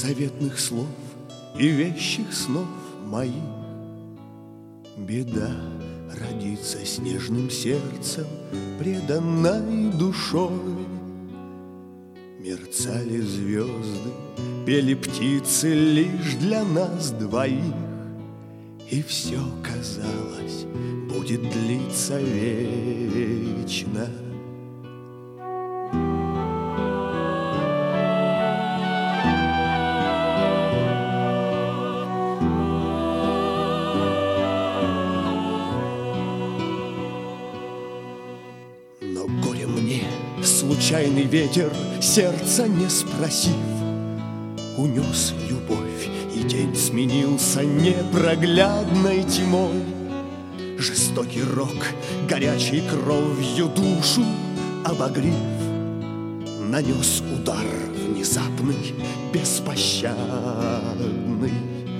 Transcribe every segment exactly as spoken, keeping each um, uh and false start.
заветных слов и вещих снов моих. Беда родится с нежным сердцем, преданной душой. Мерцали звезды, пели птицы лишь для нас двоих, и все, казалось, будет длиться вечно. Но горе мне, случайный ветер, сердца не спросив, унес любовь, и день сменился непроглядной тьмой. Жестокий рок, горячей кровью душу обогрев, нанес удар внезапный, беспощадный.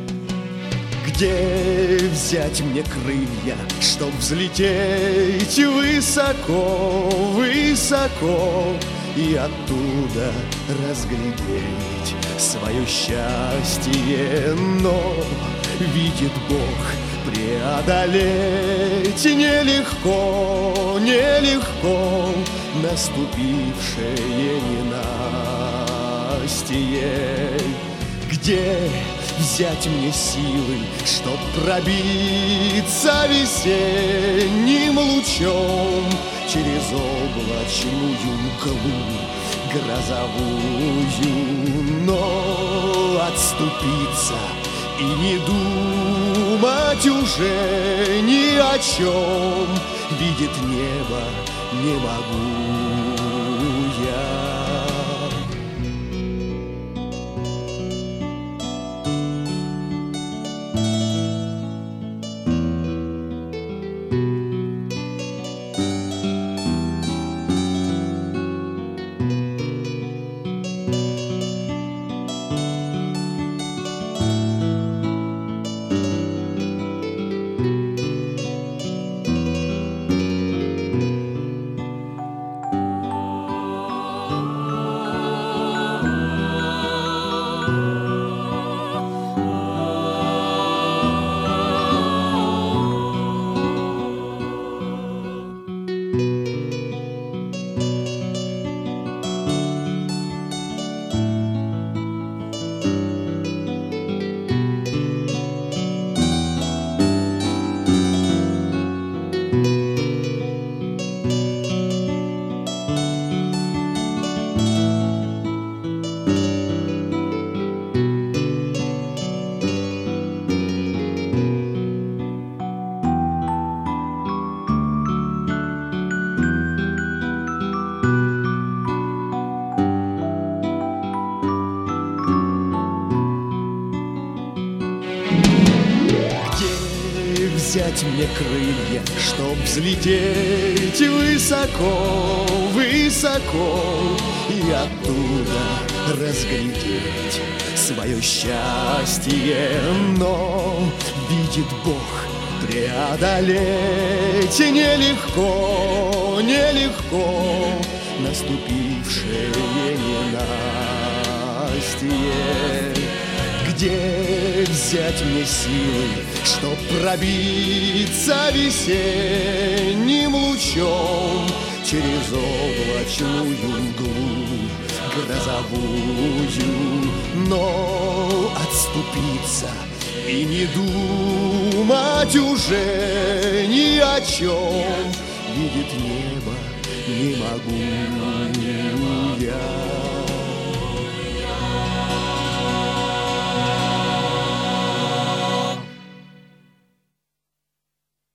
Где взять мне крылья, чтоб взлететь высоко, высоко, и оттуда разглядеть свое счастье? Но видит Бог, преодолеть нелегко, нелегко наступившее ненастье. Где взять мне силы, чтоб пробиться весенним лучом через облачную мглу грозовую, но отступиться и не думать уже ни о чем, видит небо, не могу я. Взять мне крылья, чтоб взлететь высоко, высоко, и оттуда разглядеть свое счастье. Но видит Бог, преодолеть нелегко, нелегко наступившее ненастье. Где взять мне силы, чтоб пробиться весенним лучом через облачную мглу грозовую, но отступиться и не думать уже ни о чем, видит небо, не могу я.